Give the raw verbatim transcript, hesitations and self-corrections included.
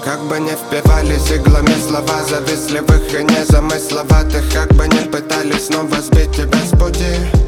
Как бы не впивались иглами слова завистливых и незамысловатых, как бы не пытались снова сбить тебя с пути.